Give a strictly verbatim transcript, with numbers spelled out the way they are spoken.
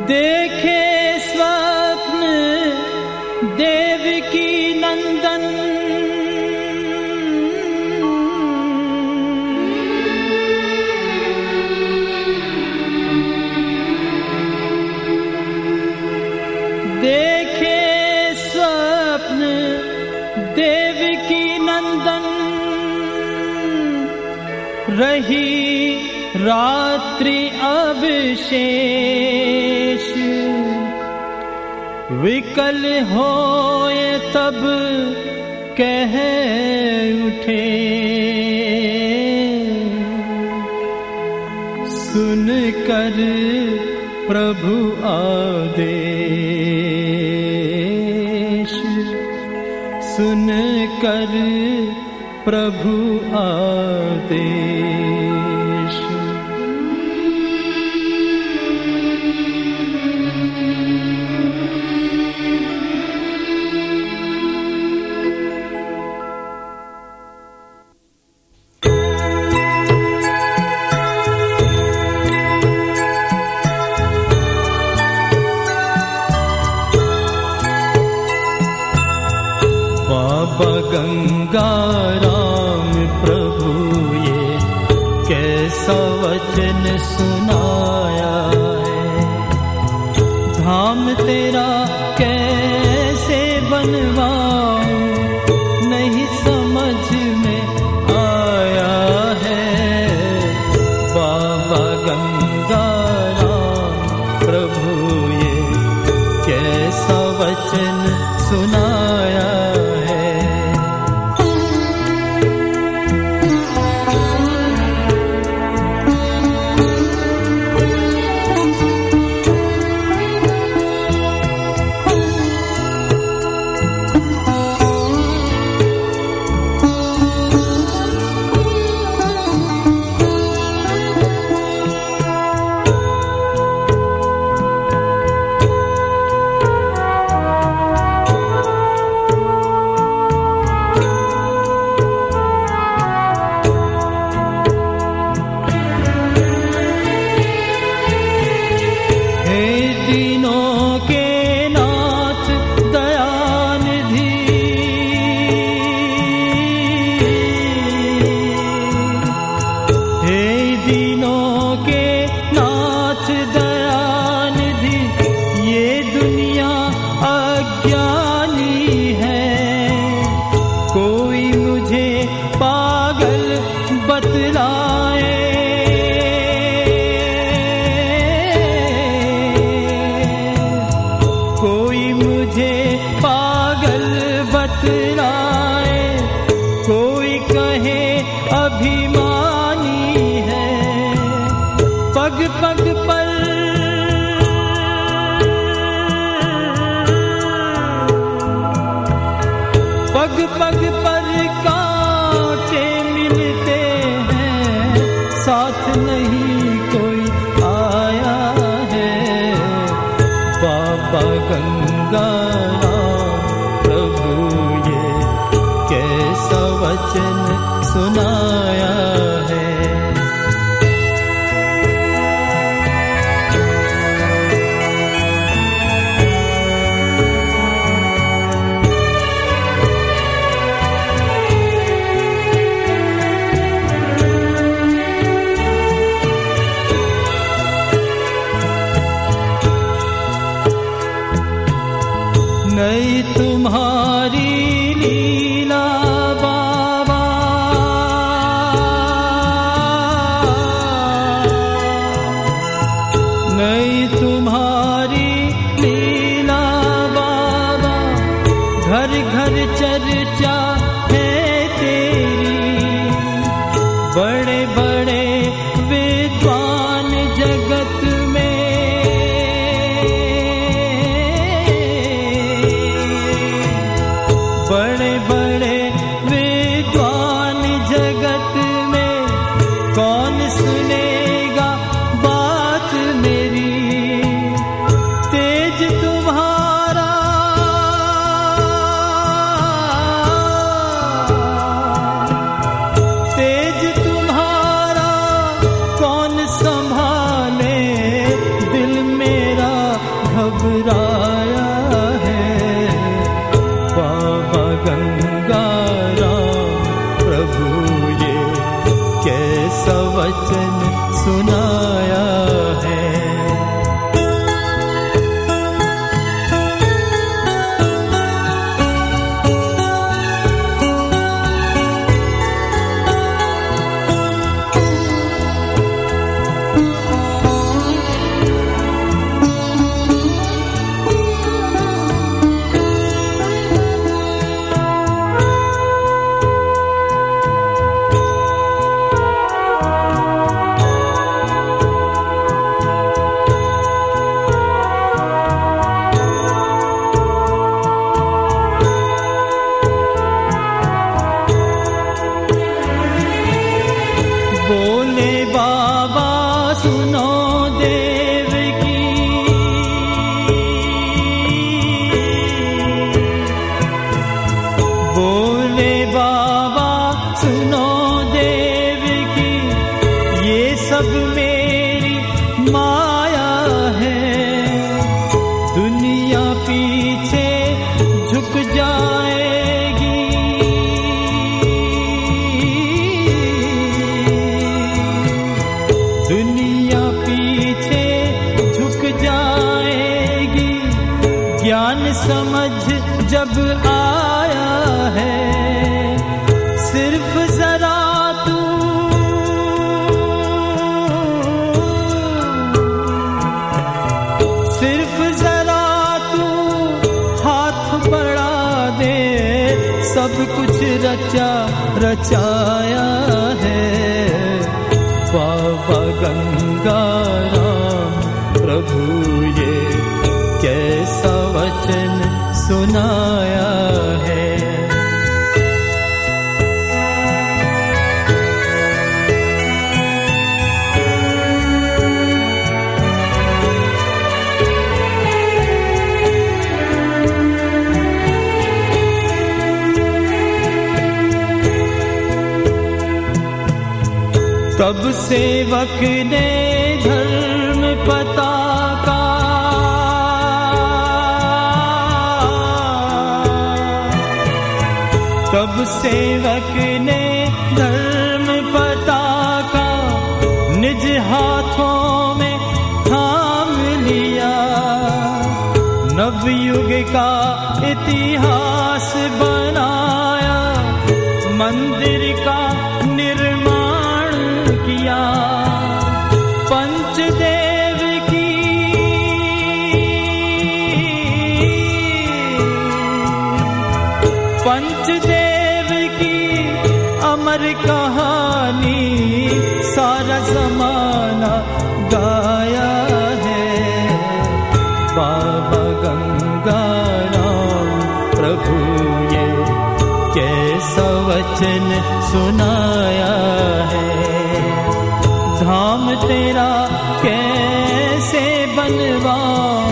देखे स्वप्न देवकी नंदन, देखे स्वप्न देवकी नंदन, रही रात्रि अब शेष, विकल होए तब कह उठे, सुन कर प्रभु आदेश, सुन कर प्रभु आदेश। बाबा गंगाराम प्रभु ये कैसा वचन सुनाया है, धाम तेरा कैसे बनवाऊं नहीं समझ में आया है। बाबा गंगाराम प्रभु ये कैसा वचन सुनाया है। समझ जब आया है, सिर्फ जरा तू सिर्फ जरा तू हाथ बढ़ा दे, सब कुछ रचा रचाया है। बाबा गंगाराम प्रभु ये कैसा वचन सुनाया है। तब सेवक ने धर्म पताका तब सेवक ने धर्म पताका निज हाथों में थाम लिया। नवयुग का इतिहास बनाया, मंदिर का निर्माण किया। पंचदेव की पंचदेव की अमर कहानी सारा जमाना गाया है। बाबा गंगाराम प्रभु ये कैसा वचन सुनाया है। धाम तेरा कैसे बनवाऊं,